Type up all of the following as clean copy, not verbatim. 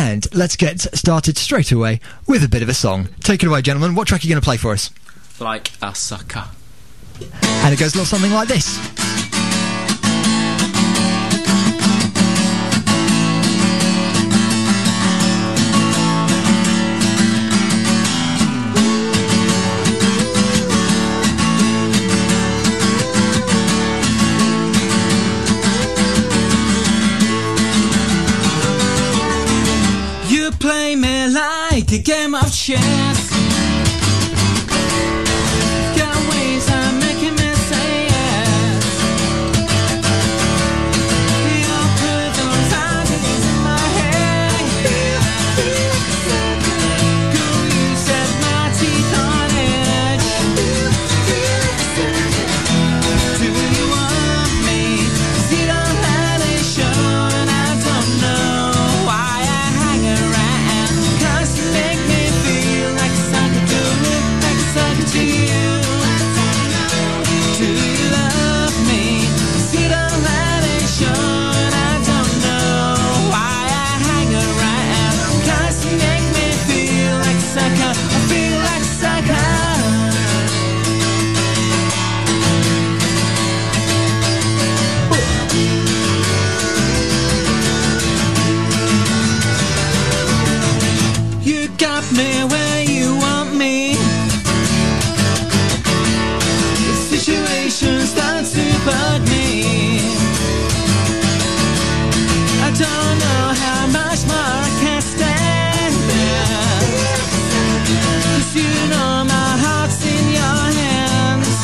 And let's get started straight away with a bit of a song. Take it away, gentlemen. What track are you going to play for us? Like a Sucker. And it goes a little something like this. You play me like a game of chess. Got ways of making me say yes. You put those ideas in my head. Girl, you set my teeth on edge. Do you want me? 'Cause you don't let it show, and I don't know why I hang around. 'Cause you make me feel like a sucker, do like a sucker to you. Do you love me? 'Cause you don't let it show, and I don't know why I hang around. 'Cause you make me feel like a sucker, I feel like a sucker. You got me where you want me. The situation starts to bug me. I don't know how much more I can stand there. 'Cause you know my heart's in your hands.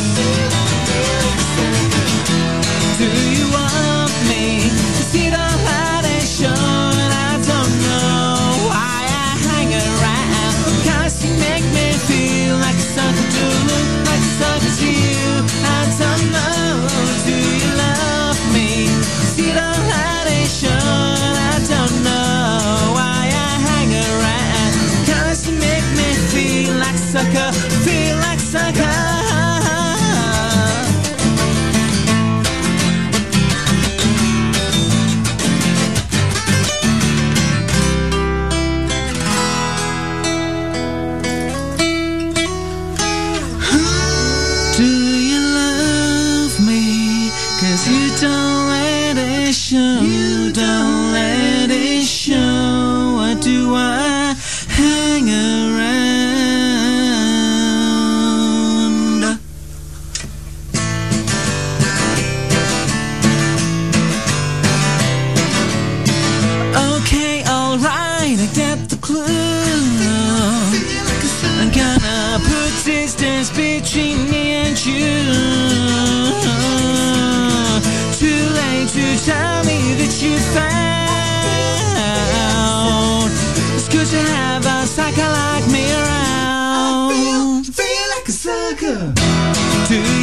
Do you want me? 'Cause you don't let it show, and I don't know why I hang around. 'Cause you make me feel like a sucker, do like a sucker to you. I don't know, do you love me? 'Cause you don't let it show, and I don't know why I hang around. 'Cause you make me feel like a sucker, feel like a sucker. Do you love me? 'Cause you don't let it show. You don't let it show. Why do I hang around? Okay, alright, I get the clue. I'm gonna put distance between me and you. Too late to tell me that you found. It's good to have a sucker like me around. I feel like a sucker. Do